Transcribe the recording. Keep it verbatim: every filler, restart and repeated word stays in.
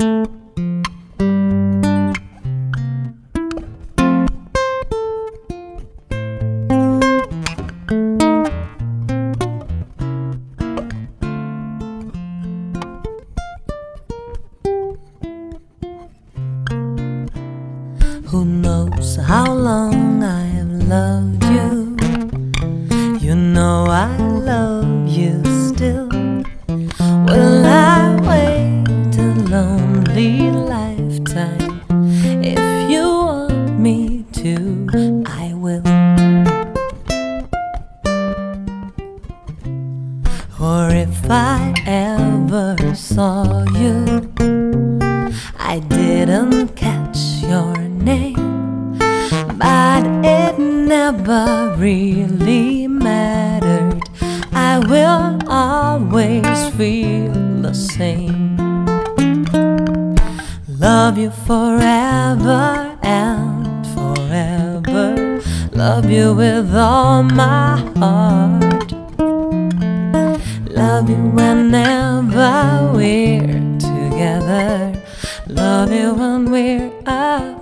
Who knows how long I have loved you? You know I love you still. Will I wait a lonely lifetime? If you want me to, I will. Or if I ever saw you, I didn't catch your name, but it never really mattered. I will always feel the same. Love you forever and forever. Love you with all my heart. Love you whenever we're together. Love you when we're apart.